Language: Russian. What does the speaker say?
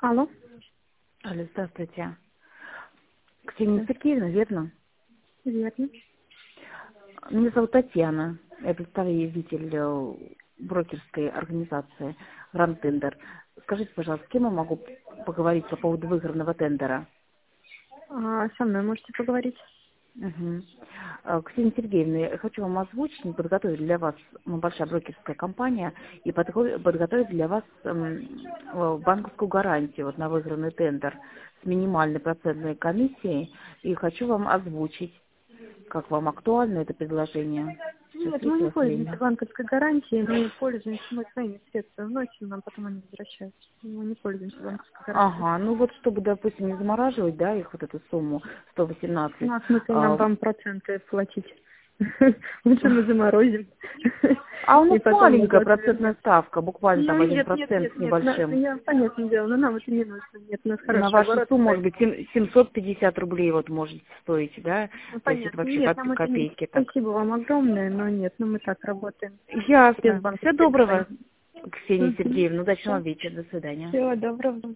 Алло. Алло, здравствуйте. Ксения Да, Сергеевна, верно? верно. Меня зовут Татьяна. Я представитель брокерской организации Grand Tender. Скажите, пожалуйста, с кем я могу поговорить по поводу выигранного тендера? Со мной можете поговорить? Мгм. Ксения Сергеевна, я хочу вам озвучить, мы подготовили для вас, мы большая брокерская компания, и подготовили для вас банковскую гарантию вот, на выигранный тендер с минимальной процентной комиссией, и хочу вам озвучить, как вам актуально это предложение. Сейчас Нет, есть мы у не вас пользуемся время? банковской гарантией, мы пользуемся своими средствами, ночью нам потом они возвращаются. Мы не пользуемся банковской гарантией. Ага, ну вот чтобы, допустим, не замораживать, да, их вот эту сумму 118. Ну, а смысл нам вам проценты платить? Лучше мы заморозим. А у И нас потом маленькая назад процентная вернем. ставка, буквально Ну, там один нет, нет, процент нет, с нет, небольшим. я, понятное дело, но нам это не нужно. Нет, у нас На хороший вашу оборот, сумму, может быть, поэтому. 750 рублей вот может стоить, да? Ну, То есть это понятно. вообще Нет, нам это не. копейки так. Спасибо вам огромное, но нет, мы так работаем. Без Ясно. Всего банковской доброго, гарантии. Ксения Угу. Сергеевна. Удачного Все. вечера. До свидания. Всего доброго.